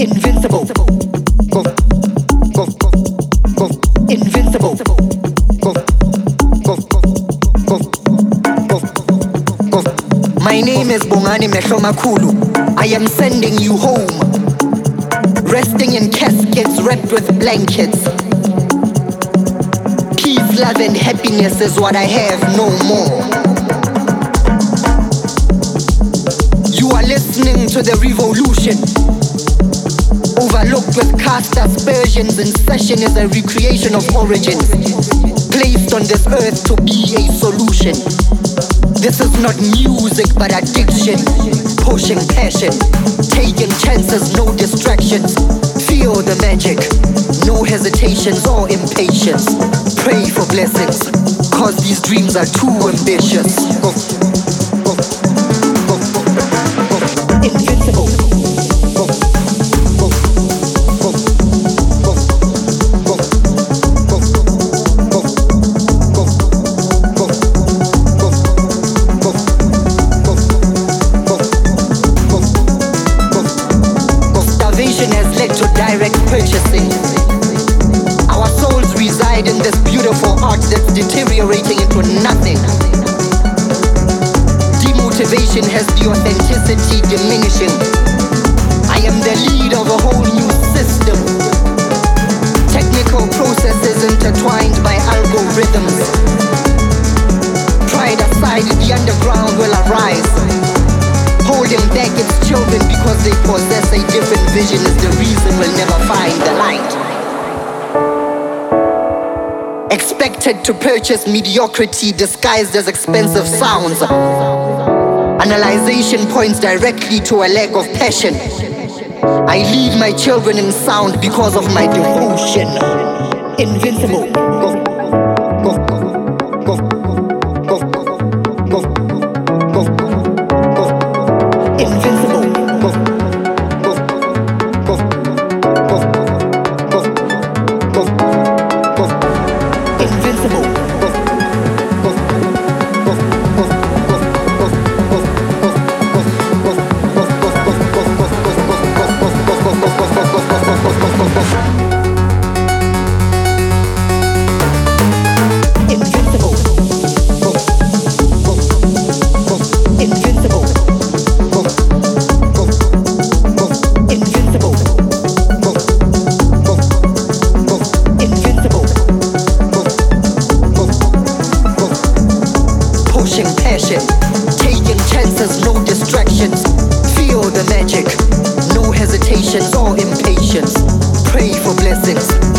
Invincible. Invincible. My name is Bongani Mehlomakulu. I am sending you home. Resting in caskets wrapped with blankets. Peace, love and happiness is what I have, no more. You are listening to the revolution. Overlooked with caste aspersions, in session is a recreation of origins. Placed on this earth to be a solution. This is not music but addiction. Pushing passion. Taking chances, no distractions. Feel the magic. No hesitations or impatience. Pray for blessings. Cause these dreams are too ambitious. Invincible. Direct purchasing. Our souls reside in this beautiful art that's deteriorating into nothing. Demotivation has the authenticity diminishing. I am the lead of a whole new system. Technical processes intertwined by algorithms. Pride aside, the underground will arise. Holding back its children because they possess a different vision is the reason we'll never find the light. Expected to purchase mediocrity disguised as expensive sounds. Analyzation points directly to a lack of passion. I lead my children in sound because of my devotion. Invincible. Taking chances, no distractions. Feel the magic. No hesitations or impatience. Pray for blessings.